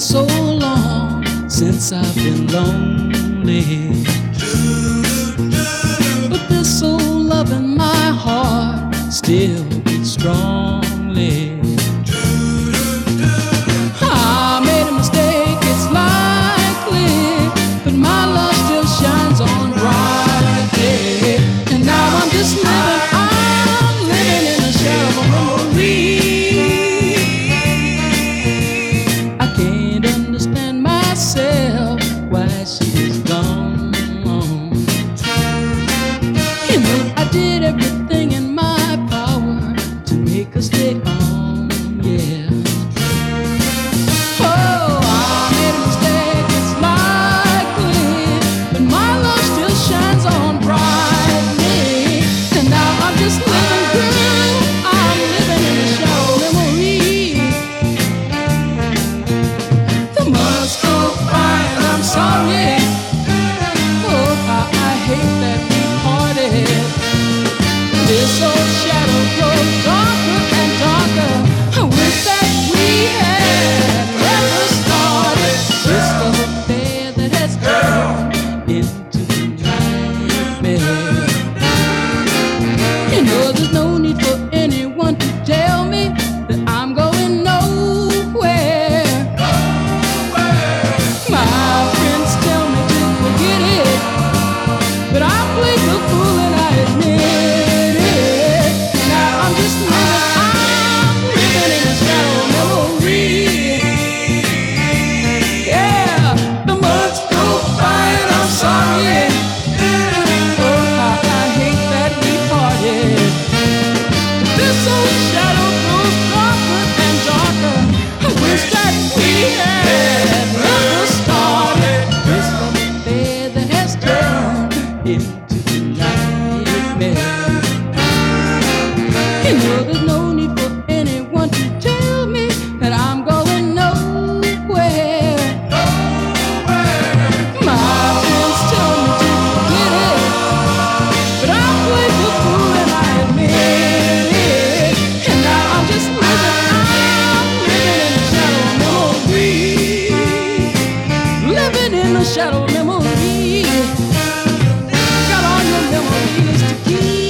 so long since I've been lonely, but this old love in my heart still beats strongly. I made a mistake, it's likely, but my love still shines on brightly. And now I'm just living in the shadow of a memory. I can't understand myself, why she's gone. You know, I did everything in my power to make her stay on, yeah. Oh, I made a mistake, it's likely, but my love still shines on brightly. And now I'm just living, girl, I'm living in the shadow of memory. The months go by and I'm sorry. Oh, how I hate that we parted. This old shadow grows darker and darker. I wish that we had never started this love affair that has turned into a nightmare. You know, there's no need for anyone to tell me that I'm going nowhere. My friends tell me to forget it, but I played the fool and I admit it. Now I'm just living in a shadow memory. Yeah, the months go by and I'm sorry. Oh, how I hate that we parted. This old shadow grows darker and darker. I wish that we had never started this love affair that has turned into a nightmare. You know, there's no need for anyone to tell me that I'm going nowhere. My friends tell me to forget it, but I played the fool and I admit it. And now I'm just living in the shadow of memory. Living in the shadow of memory. Got all your memories to keep.